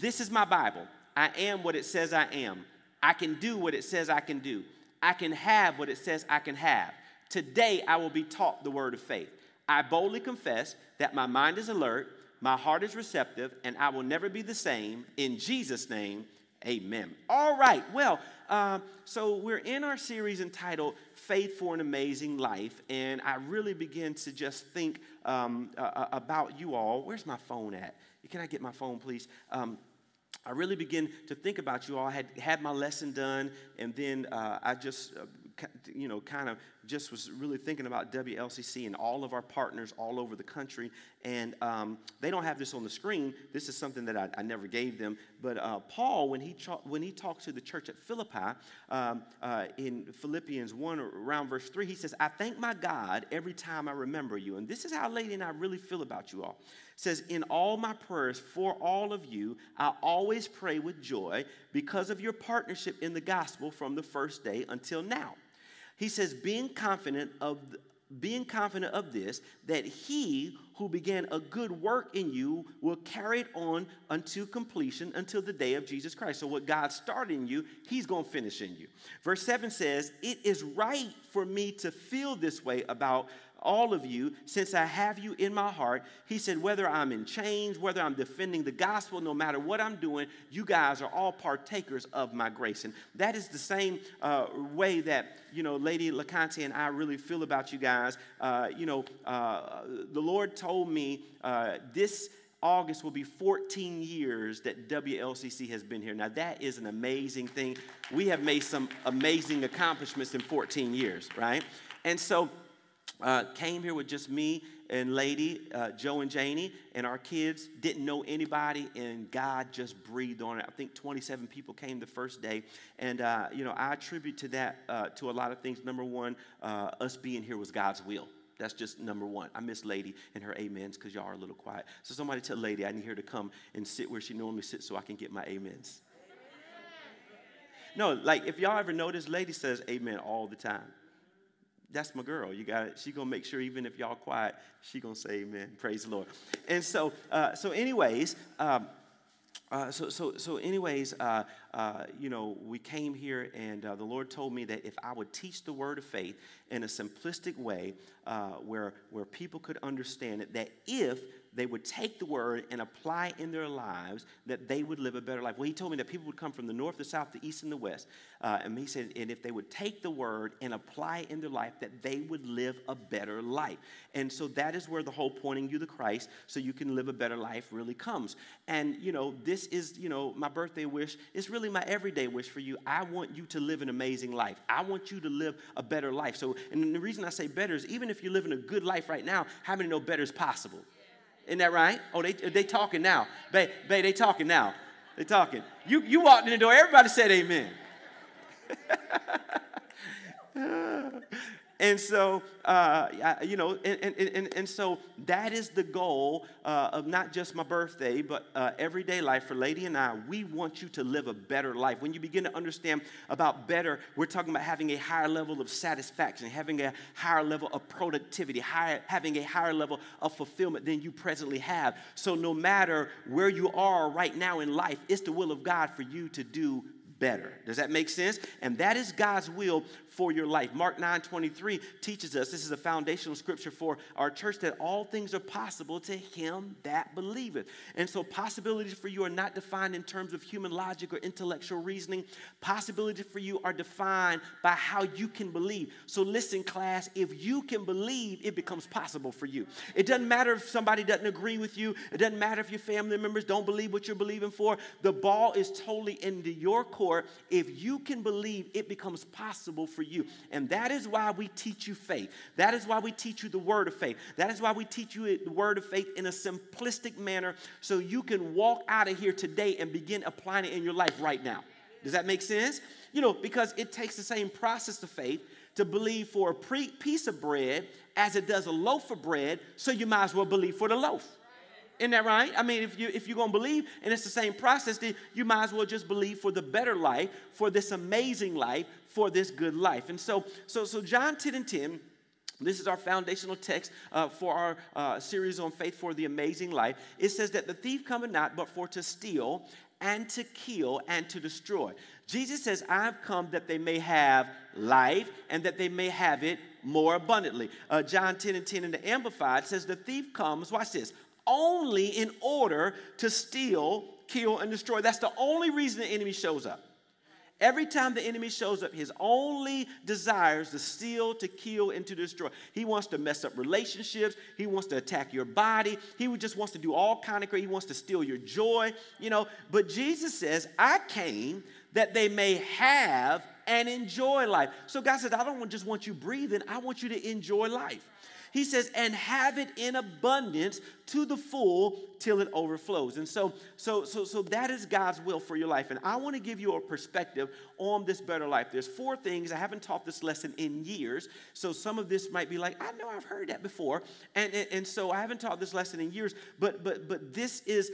This is my Bible. I am what it says I am. I can do what it says I can do. I can have what it says I can have. Today, I will be taught the word of faith. I boldly confess that my mind is alert, my heart is receptive, and I will never be the same. In Jesus' name, amen. All right, well, so we're in our series entitled Faith for an Amazing Life, and I really begin to just think about you all. Where's my phone at? Can I get my phone, please? I really begin to think about you all. I had my lesson done, and then I just, kind of just was really thinking about WLCC and all of our partners all over the country. And they don't have this on the screen. This is something that I never gave them. But Paul, when he talks to the church at Philippi, in Philippians 1, around verse 3, he says, I thank my God every time I remember you. And this is how Lady and I really feel about you all. It says, in all my prayers for all of you, I always pray with joy because of your partnership in the gospel from the first day until now. He says, being confident of this, that he who began a good work in you will carry it on unto completion until the day of Jesus Christ. So what God started in you, he's going to finish in you. Verse 7 says, it is right for me to feel this way about all of you, since I have you in my heart. He said, whether I'm in chains, whether I'm defending the gospel, no matter what I'm doing, you guys are all partakers of my grace. And that is the same way that, Lady LaConte and I really feel about you guys. The Lord told me this August will be 14 years that WLCC has been here. Now, that is an amazing thing. We have made some amazing accomplishments in 14 years, right? And so, came here with just me and Lady, Joe and Janie, and our kids. Didn't know anybody, and God just breathed on it. I think 27 people came the first day, and I attribute to that to a lot of things. Number one, us being here was God's will. That's just number one. I miss Lady and her amens because y'all are a little quiet. So somebody tell Lady I need her to come and sit where she normally sits so I can get my amens. No, like if y'all ever notice, Lady says amen all the time. That's my girl. You got it. She's going to make sure even if y'all quiet, she's going to say amen. Praise the Lord. And we came here, and the Lord told me that if I would teach the word of faith in a simplistic way where people could understand it, that if they would take the word and apply in their lives, that they would live a better life. Well, he told me that people would come from the north, the south, the east, and the west. And he said, and if they would take the word and apply in their life, that they would live a better life. And so that is where the whole pointing you to Christ so you can live a better life really comes. And, this is, my birthday wish. It's really my everyday wish for you. I want you to live an amazing life. I want you to live a better life. So, and the reason I say better is even if you're living a good life right now, how many know better is possible? Isn't that right? Oh, they talking now. Babe, they talking now. They talking. You walked in the door. Everybody said amen. And so, and so that is the goal of not just my birthday, but everyday life for Lady and I. We want you to live a better life. When you begin to understand about better, we're talking about having a higher level of satisfaction, having a higher level of productivity, having a higher level of fulfillment than you presently have. So no matter where you are right now in life, it's the will of God for you to do better. Does that make sense? And that is God's will for your life. Mark 9:23 teaches us, this is a foundational scripture for our church, that all things are possible to him that believeth. And so possibilities for you are not defined in terms of human logic or intellectual reasoning. Possibilities for you are defined by how you can believe. So listen, class, if you can believe, it becomes possible for you. It doesn't matter if somebody doesn't agree with you. It doesn't matter if your family members don't believe what you're believing for. The ball is totally into your court. If you can believe, it becomes possible for you. And that is why we teach you faith. That is why we teach you the word of faith. That is why we teach you the word of faith in a simplistic manner so you can walk out of here today and begin applying it in your life right now. Does that make sense? Because it takes the same process of faith to believe for a piece of bread as it does a loaf of bread, so you might as well believe for the loaf. Isn't that right? I mean, if you're going to believe, and it's the same process, then you might as well just believe for the better life, for this amazing life, for this good life. And so John 10:10, This is our foundational text for our series on faith for the amazing life. It says that the thief cometh not but for to steal and to kill and to destroy. Jesus says, I've come that they may have life and that they may have it more abundantly. John 10:10 in the Amplified says the thief comes, watch this, only in order to steal, kill, and destroy. That's the only reason the enemy shows up. Every time the enemy shows up, his only desire is to steal, to kill, and to destroy. He wants to mess up relationships. He wants to attack your body. He just wants to do all kind of crazy. He wants to steal your joy, But Jesus says, I came that they may have and enjoy life. So God says, I don't just want you breathing. I want you to enjoy life. He says, and have it in abundance to the full till it overflows. And so that is God's will for your life. And I want to give you a perspective on this better life. There's 4 things. I haven't taught this lesson in years. So some of this might be like, I know I've heard that before. And so I haven't taught this lesson in years. But this is,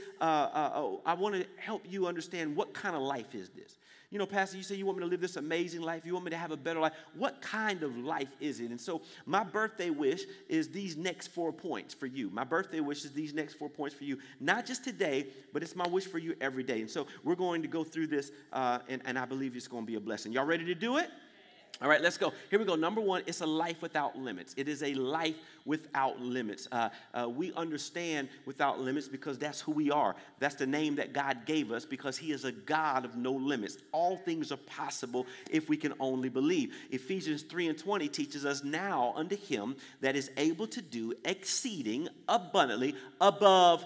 I want to help you understand what kind of life is this. Pastor, you say you want me to live this amazing life. You want me to have a better life. What kind of life is it? And so my birthday wish is these next 4 points for you. My birthday wish is these next 4 points for you. Not just today, but it's my wish for you every day. And so we're going to go through this, and I believe it's going to be a blessing. Y'all ready to do it? All right, let's go. Here we go. Number 1, it's a life without limits. It is a life without limits. We understand without limits because that's who we are. That's the name that God gave us because he is a God of no limits. All things are possible if we can only believe. Ephesians 3:20 teaches us now unto him that is able to do exceeding abundantly above.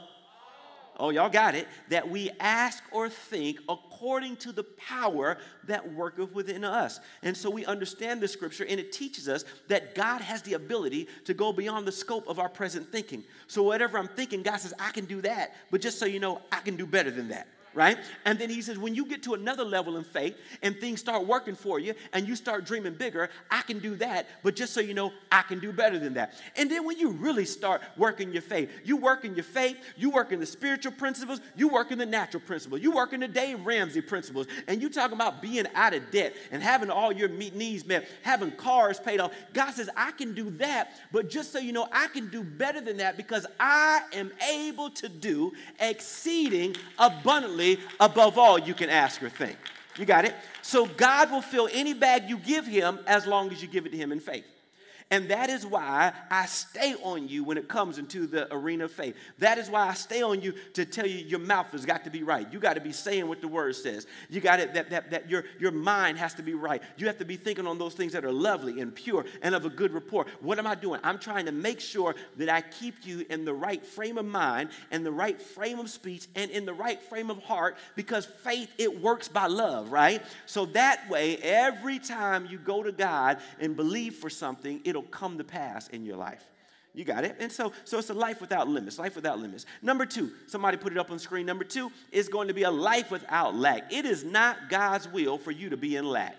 Oh, y'all got it. That we ask or think according to the power that worketh within us. And so we understand the scripture, and it teaches us that God has the ability to go beyond the scope of our present thinking. So whatever I'm thinking, God says, I can do that. But just so you know, I can do better than that. Right? And then he says, when you get to another level in faith and things start working for you and you start dreaming bigger, I can do that. But just so you know, I can do better than that. And then when you really start working your faith, you work in your faith, you work in the spiritual principles, you work in the natural principles, you work in the Dave Ramsey principles, and you talking about being out of debt and having all your needs met, having cars paid off. God says, I can do that. But just so you know, I can do better than that because I am able to do exceeding abundantly above all you can ask or think. You got it? So God will fill any bag you give him as long as you give it to him in faith. And that is why I stay on you when it comes into the arena of faith. That is why I stay on you to tell you your mouth has got to be right. You got to be saying what the word says. You got it, that your mind has to be right. You have to be thinking on those things that are lovely and pure and of a good report. What am I doing? I'm trying to make sure that I keep you in the right frame of mind and the right frame of speech and in the right frame of heart, because faith, it works by love, right? So that way, every time you go to God and believe for something, it'll come to pass in your life. You got it? And so it's a life without limits, life without limits. Number 2, somebody put it up on the screen. Number 2 is going to be a life without lack. It is not God's will for you to be in lack.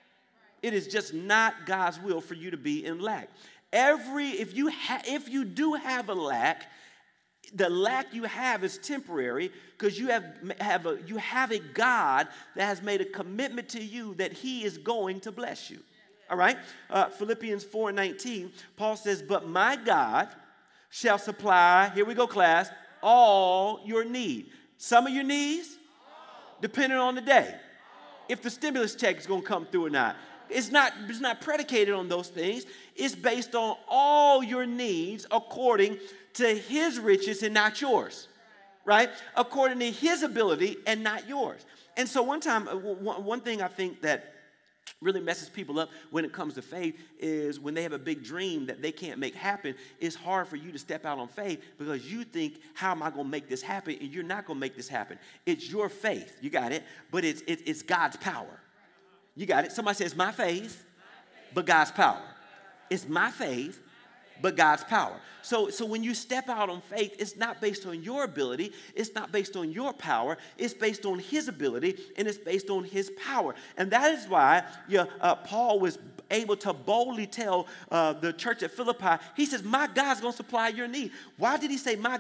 It is just not God's will for you to be in lack. If you do have a lack, the lack you have is temporary because you have a God that has made a commitment to you that he is going to bless you. All right? Philippians 4:19, Paul says, but my God shall supply, here we go, class, all your need. Some of your needs, depending on the day. If the stimulus check is going to come through or not. It's not predicated on those things. It's based on all your needs according to his riches and not yours. Right? According to his ability and not yours. And so one thing I think that really messes people up when it comes to faith is when they have a big dream that they can't make happen. It's hard for you to step out on faith because you think, how am I going to make this happen? And you're not going to make this happen. It's your faith. You got it? But it's God's power. You got it? Somebody says, my faith, but God's power. It's my faith, but God's power. So when you step out on faith, it's not based on your ability. It's not based on your power. It's based on his ability, and it's based on his power. And that is why Paul was able to boldly tell the church at Philippi, he says, my God's going to supply your need. Why did he say my God?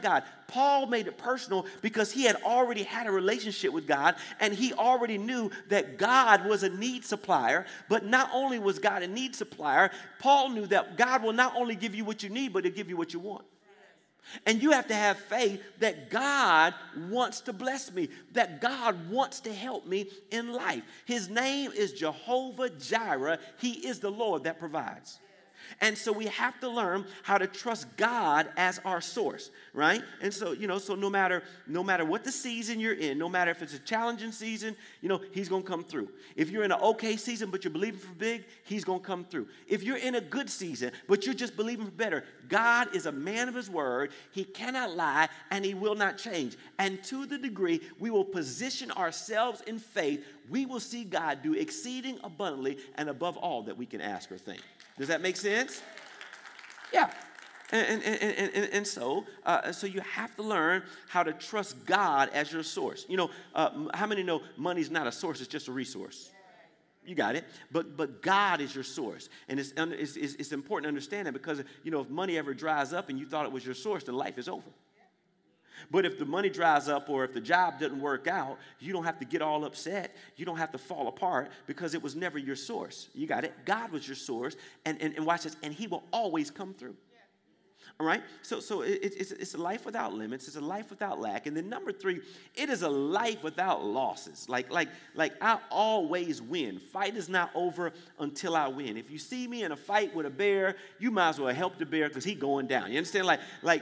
Paul made it personal because he had already had a relationship with God, and he already knew that God was a need supplier. But not only was God a need supplier, Paul knew that God will not only give you what you need, but he'll give you what you want. And you have to have faith that God wants to bless me, that God wants to help me in life. His name is Jehovah Jireh. He is the Lord that provides. And so we have to learn how to trust God as our source, right? And so, so no matter what the season you're in, no matter if it's a challenging season, he's going to come through. If you're in an okay season, but you're believing for big, he's going to come through. If you're in a good season, but you're just believing for better, God is a man of his word. He cannot lie, and he will not change. And to the degree we will position ourselves in faith, we will see God do exceeding abundantly and above all that we can ask or think. Does that make sense? Yeah. And so you have to learn how to trust God as your source. How many know money's not a source, it's just a resource? You got it. But God is your source. And it's important to understand that because, if money ever dries up and you thought it was your source, then life is over. But if the money dries up or if the job doesn't work out, you don't have to get all upset. You don't have to fall apart because it was never your source. You got it? God was your source. And watch this. And he will always come through. All right? So it's a life without limits. It's a life without lack. And then number 3, it is a life without losses. Like I always win. Fight is not over until I win. If you see me in a fight with a bear, you might as well help the bear because he's going down. You understand?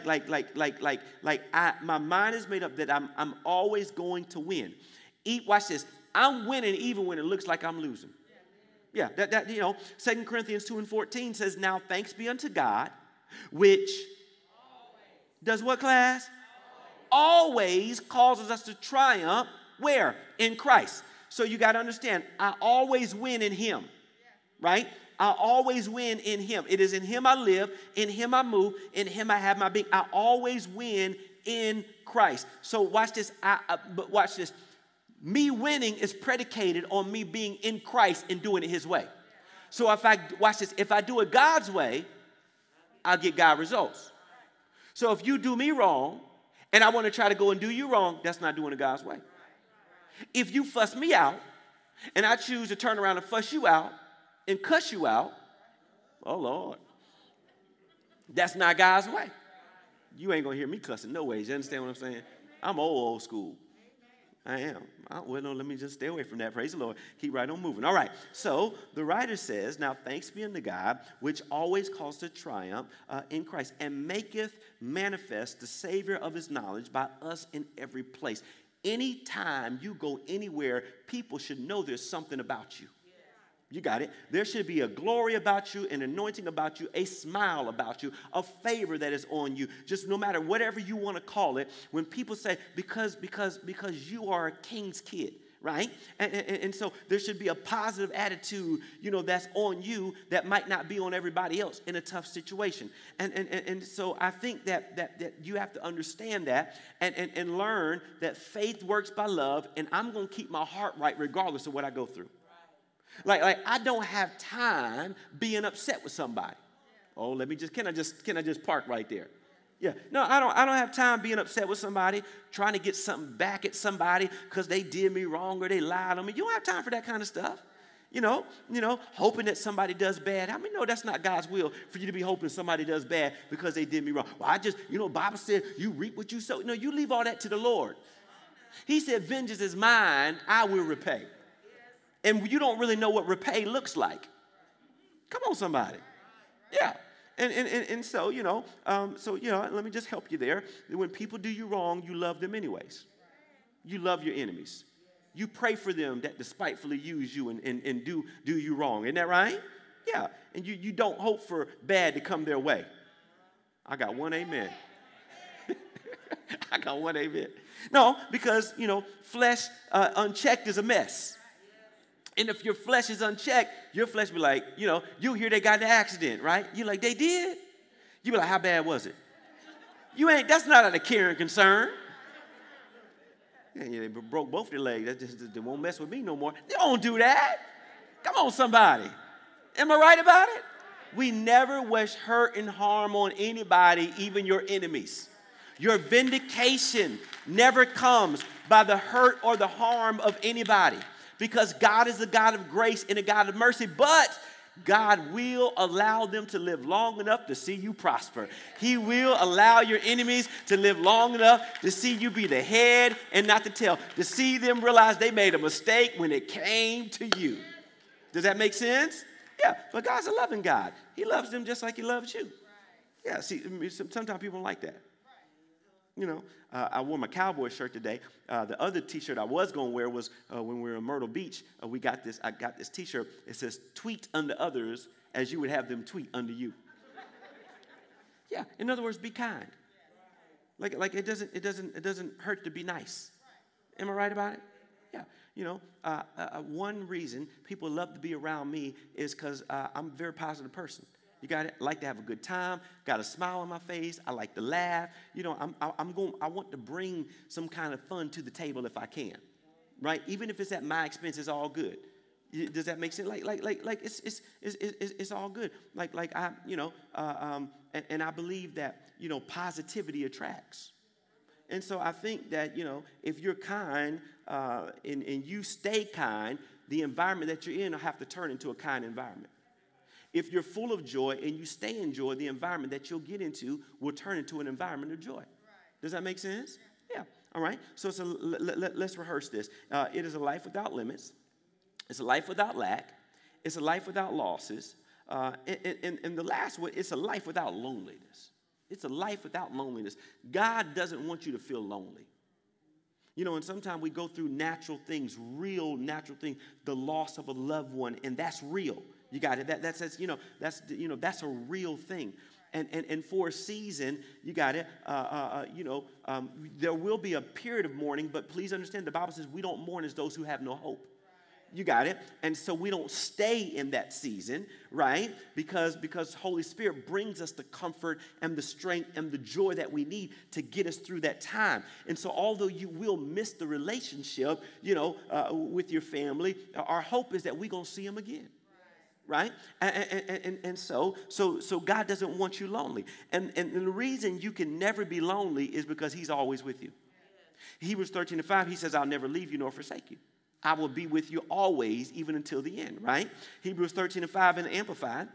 My mind is made up that I'm always going to win. Watch this. I'm winning even when it looks like I'm losing. Yeah, 2 Corinthians 2:14 says, now thanks be unto God, which does what, class? Always causes us to triumph. Where? In Christ. So you got to understand, I always win in him, right? I always win in him. It is in him I live, in him I move, in him I have my being. I always win in Christ. So watch this. But watch this. Me winning is predicated on me being in Christ and doing it his way. So if I do it God's way, I'll get God results. So if you do me wrong and I want to try to go and do you wrong, that's not doing it God's way. If you fuss me out and I choose to turn around and fuss you out and cuss you out, oh Lord, that's not God's way. You ain't going to hear me cussing no ways. You understand what I'm saying? I'm old school. I am. Well, no, let me just stay away from that. Praise the Lord. Keep right on moving. All right. So the writer says, now thanks be unto God, which always calls to triumph in Christ, and maketh manifest the Savior of his knowledge by us in every place. Anytime you go anywhere, people should know there's something about you. You got it. There should be a glory about you, an anointing about you, a smile about you, a favor that is on you. Just no matter whatever you want to call it. When people say, because you are a king's kid, right? And so there should be a positive attitude, that's on you that might not be on everybody else in a tough situation. And so I think that you have to understand that and learn that faith works by love, and I'm going to keep my heart right regardless of what I go through. Like I don't have time being upset with somebody. Oh, can I just park right there? Yeah. No, I don't have time being upset with somebody, trying to get something back at somebody because they did me wrong or they lied on me. You don't have time for that kind of stuff. Hoping that somebody does bad. I mean, no, that's not God's will for you to be hoping somebody does bad because they did me wrong. Well, Bible said you reap what you sow. No, you leave all that to the Lord. He said, vengeance is mine, I will repay. And you don't really know what repay looks like. Come on, somebody. Yeah. And so, let me just help you there. When people do you wrong, you love them anyways. You love your enemies. You pray for them that despitefully use you and do you wrong. Isn't that right? Yeah. And you don't hope for bad to come their way. I got one amen. I got one amen. No, because, flesh unchecked is a mess. And if your flesh is unchecked, your flesh be like, you hear they got in an accident, right? You're like, they did? You be like, how bad was it? That's not a caring concern. Yeah, they broke both their legs. They won't mess with me no more. They don't do that. Come on, somebody. Am I right about it? We never wish hurt and harm on anybody, even your enemies. Your vindication never comes by the hurt or the harm of anybody, because God is a God of grace and a God of mercy, but God will allow them to live long enough to see you prosper. He will allow your enemies to live long enough to see you be the head and not the tail, to see them realize they made a mistake when it came to you. Does that make sense? Yeah, but God's a loving God. He loves them just like he loves you. Yeah, see, sometimes people don't like that. You know, I wore my cowboy shirt today. The other T-shirt I was going to wear was when we were in Myrtle Beach. I got this T-shirt. It says, "Tweet unto others as you would have them tweet unto you." Yeah, in other words, be kind. Like it doesn't hurt to be nice. Am I right about it? Yeah. You know, one reason people love to be around me is because I'm a very positive person. You got it? I like to have a good time. Got a smile on my face. I like to laugh. You know, I want to bring some kind of fun to the table if I can, right? Even if it's at my expense, it's all good. Does that make sense? Like it's all good. Like I, you know, and I believe that, you know, positivity attracts. And so I think that, you know, if you're kind and you stay kind, the environment that you're in will have to turn into a kind environment. If you're full of joy and you stay in joy, the environment that you'll get into will turn into an environment of joy. Does that make sense? Yeah. All right. So let's rehearse this. It is a life without limits. It's a life without lack. It's a life without losses. And the last one, it's a life without loneliness. It's a life without loneliness. God doesn't want you to feel lonely. You know, and sometimes we go through natural things, real natural things, the loss of a loved one, and that's real. You got it. That's a real thing. And for a season, you got it. There will be a period of mourning, but please understand, the Bible says we don't mourn as those who have no hope. You got it. And so we don't stay in that season, right? Because Holy Spirit brings us the comfort and the strength and the joy that we need to get us through that time. And so although you will miss the relationship, you know, with your family, our hope is that we're going to see them again. Right? And so God doesn't want you lonely. And the reason you can never be lonely is because he's always with you. Hebrews 13:5, he says, "I'll never leave you nor forsake you. I will be with you always, even until the end," right? Hebrews 13:5 in the Amplified.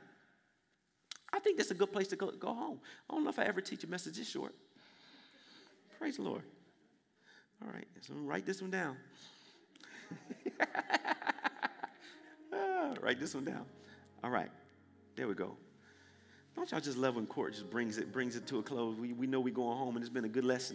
I think that's a good place to go home. I don't know if I ever teach a message this short. Praise the Lord. All right, so write this one down. Write this one down. All right, there we go. Don't y'all just love when court just brings it to a close? We know we're going home, and it's been a good lesson.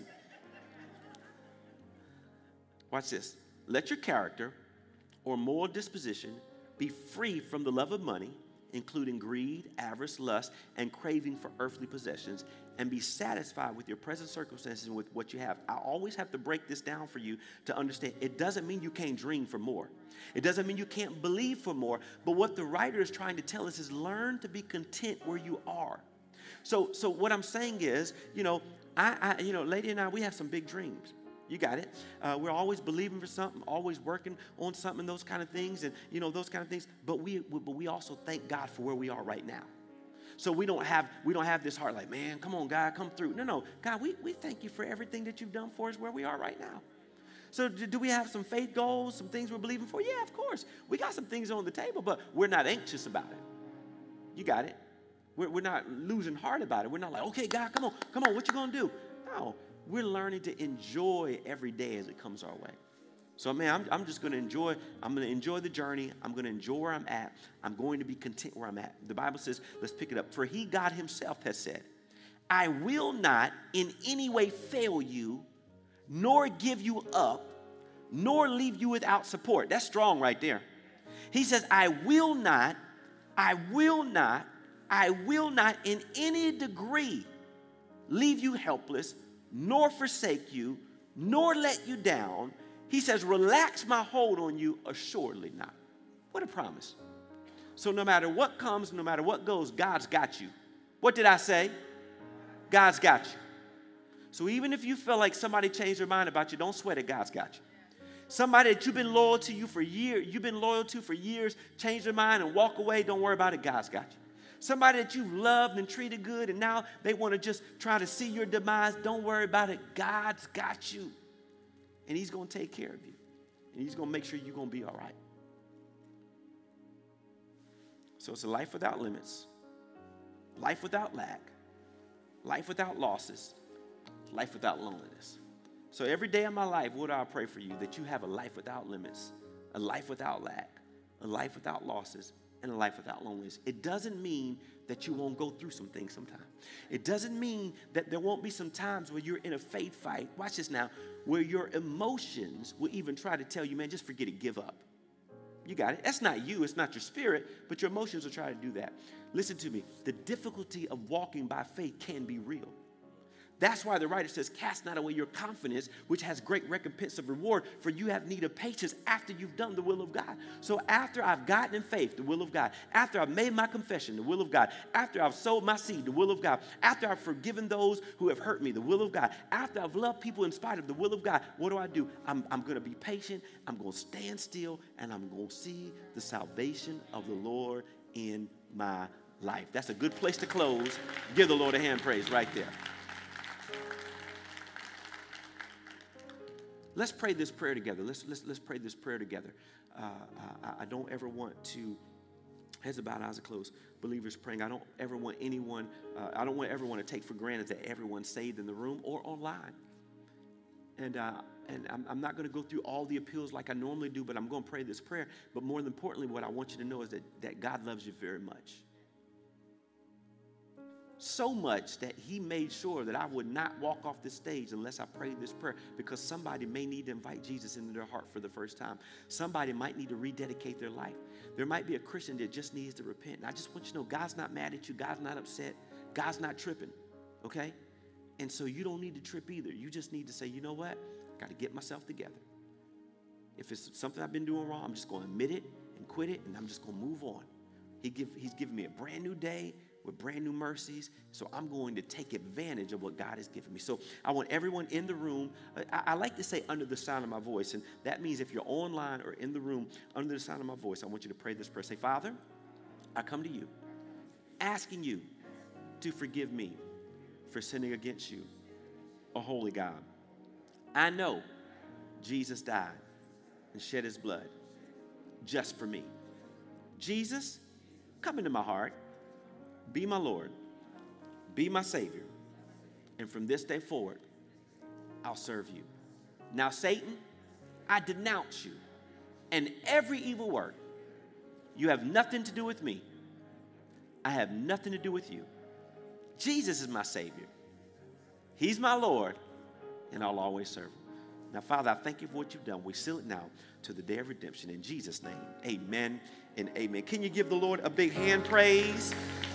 Watch this. Let your character or moral disposition be free from the love of money, including greed, avarice, lust, and craving for earthly possessions, and be satisfied with your present circumstances and with what you have. I always have to break this down for you to understand. It doesn't mean you can't dream for more. It doesn't mean you can't believe for more. But what the writer is trying to tell us is learn to be content where you are. So what I'm saying is, you know, Lady and I, we have some big dreams. You got it. We're always believing for something, always working on something, those kind of things, and you know those kind of things. But we also thank God for where we are right now. So we don't have this heart like, man, come on, God, come through. No, God, we thank you for everything that you've done for us where we are right now. So do we have some faith goals, some things we're believing for? Yeah, of course. We got some things on the table, but we're not anxious about it. You got it. We're not losing heart about it. We're not like, okay, God, come on, what you gonna do? No. We're learning to enjoy every day as it comes our way. So, man, I'm just going to enjoy. I'm going to enjoy the journey. I'm going to enjoy where I'm at. I'm going to be content where I'm at. The Bible says, let's pick it up. For he, God himself, has said, I will not in any way fail you, nor give you up, nor leave you without support. That's strong right there. He says, I will not in any degree leave you helpless, nor forsake you, nor let you down. He says, relax my hold on you, assuredly not. What a promise. So no matter what comes, no matter what goes, God's got you. What did I say? God's got you. So even if you feel like somebody changed their mind about you, don't sweat it, God's got you. Somebody that you've been loyal to for years, changed their mind and walk away, don't worry about it, God's got you. Somebody that you've loved and treated good, and now they want to just try to see your demise. Don't worry about it. God's got you. And he's going to take care of you. And he's going to make sure you're going to be all right. So it's a life without limits, life without lack, life without losses, life without loneliness. So every day of my life, what do I pray for you? That you have a life without limits, a life without lack, a life without losses, and a life without loneliness. It doesn't mean that you won't go through some things sometime. It doesn't mean that there won't be some times where you're in a faith fight, watch this now, where your emotions will even try to tell you, man, just forget it, give up. You got it. That's not you. It's not your spirit, but your emotions will try to do that. Listen to me. The difficulty of walking by faith can be real. That's why the writer says, cast not away your confidence, which has great recompense of reward, for you have need of patience after you've done the will of God. So after I've gotten in faith, the will of God, after I've made my confession, the will of God, after I've sowed my seed, the will of God, after I've forgiven those who have hurt me, the will of God, after I've loved people in spite of the will of God, what do? I'm going to be patient, I'm going to stand still, and I'm going to see the salvation of the Lord in my life. That's a good place to close. Give the Lord a hand praise right there. Let's pray this prayer together. Let's pray this prayer together. I don't ever want to, heads bowed, eyes are closed, believers praying. I don't ever want anyone, I don't want everyone to take for granted that everyone's saved in the room or online. And I'm not going to go through all the appeals like I normally do, but I'm going to pray this prayer. But more importantly, what I want you to know is that God loves you very much. So much that he made sure that I would not walk off this stage unless I prayed this prayer, because somebody may need to invite Jesus into their heart for the first time. Somebody might need to rededicate their life. There might be a Christian that just needs to repent. And I just want you to know God's not mad at you. God's not upset. God's not tripping, okay? And so you don't need to trip either. You just need to say, you know what? I got to get myself together. If it's something I've been doing wrong, I'm just going to admit it and quit it, and I'm just going to move on. He's given me a brand new day with brand new mercies, so I'm going to take advantage of what God has given me. So I want everyone in the room, I like to say under the sound of my voice, and that means if you're online or in the room under the sound of my voice, I want you to pray this prayer. Say, Father, I come to you, asking you to forgive me for sinning against you, a holy God. I know Jesus died and shed his blood just for me. Jesus, come into my heart. Be my Lord, be my Savior, and from this day forward, I'll serve you. Now, Satan, I denounce you and every evil work. You have nothing to do with me. I have nothing to do with you. Jesus is my Savior. He's my Lord, and I'll always serve him. Now, Father, I thank you for what you've done. We seal it now to the day of redemption. In Jesus' name, amen and amen. Can you give the Lord a big hand praise?